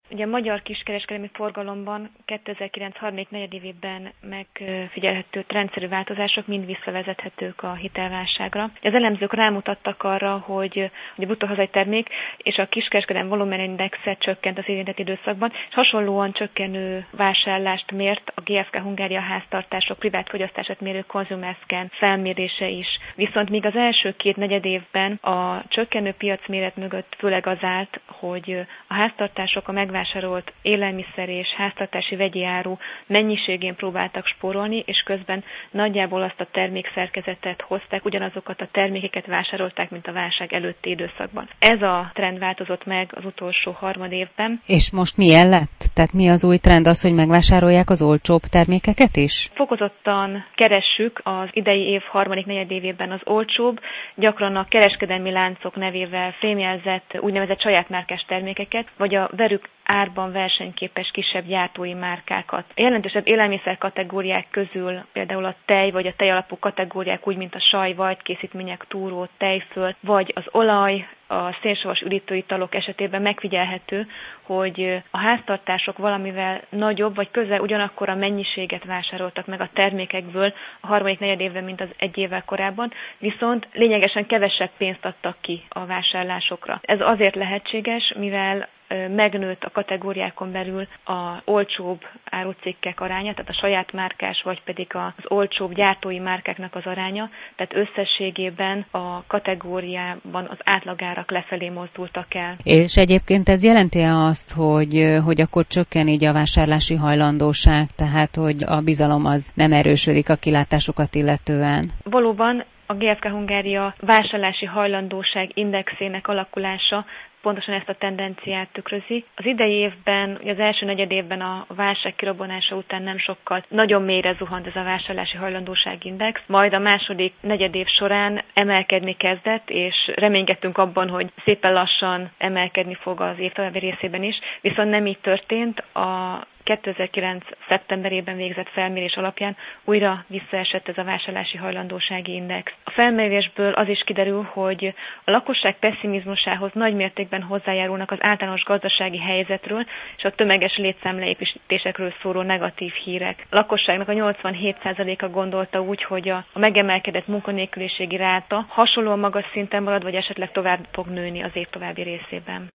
Ugye a magyar kiskereskedelmi forgalomban 2009 harmadik negyedévében megfigyelhető trendszerű változások mind visszavezethetők a hitelválságra. Az elemzők rámutattak arra, hogy a bruttó hazai termék és a kiskereskedelmi volumenindexe csökkent az érintett időszakban, és hasonlóan csökkenő vásárlást mért a GfK Hungária háztartások privát fogyasztását mérő Consumer Scan felmérése is. Viszont míg az első két negyedévben a csökkenő piacméret mögött főleg az állt, hogy a háztartások a megvásárolt élelmiszer és háztartási vegyi áru mennyiségén próbáltak spórolni, és közben nagyjából azt a termékszerkezetet hozták, ugyanazokat a termékeket vásárolták, mint a válság előtti időszakban. Ez a trend változott meg az utolsó harmadévben. És most milyen lett? Tehát mi az új trend, az, hogy megvásárolják az olcsóbb termékeket is? Fokozottan keressük az idei év harmadik negyedévében az olcsóbb, gyakran a kereskedelmi láncok nevével fémjelzett úgynevezett saját márkás termékeket, vagy a velük árban versenyképes kisebb gyártói márkákat. A jelentősebb élelmiszer kategóriák közül például a tej vagy a tejalapú kategóriák, úgy mint a saj, vajtkészítmények, túró, tejföl, vagy az olaj, a szénsavas üdítőitalok esetében megfigyelhető, hogy a háztartások valamivel nagyobb vagy közel ugyanakkor a mennyiséget vásároltak meg a termékekből a harmadik negyedévben, mint az egy évvel korábban, viszont lényegesen kevesebb pénzt adtak ki a vásárlásokra. Ez azért lehetséges, mivel megnőtt a kategóriákon belül az olcsóbb árucikkek aránya, tehát a saját márkás, vagy pedig az olcsóbb gyártói márkáknak az aránya, tehát összességében a kategóriában az átlagárak lefelé mozdultak el. És egyébként ez jelenti-e azt, hogy akkor csökken így a vásárlási hajlandóság, tehát hogy a bizalom az nem erősödik a kilátásokat illetően? Valóban a GfK Hungária vásárlási hajlandóság indexének alakulása pontosan ezt a tendenciát tükrözi. Az idei évben, az első negyedévben a válság kirobbanása után nem sokkal nagyon mélyre zuhant ez a vásárlási hajlandóságindex, majd a második negyedév során emelkedni kezdett, és reménykedtünk abban, hogy szépen lassan emelkedni fog az év további részében is, viszont nem így történt. A 2009. szeptemberében végzett felmérés alapján újra visszaesett ez a vásárlási hajlandósági index. A felmérésből az is kiderül, hogy a lakosság pesszimizmusához nagy mértékben hozzájárulnak az általános gazdasági helyzetről és a tömeges létszámleépítésekről szóló negatív hírek. A lakosságnak a 87%-a gondolta úgy, hogy a megemelkedett munkanélküliségi ráta hasonlóan magas szinten marad, vagy esetleg tovább fog nőni az év további részében.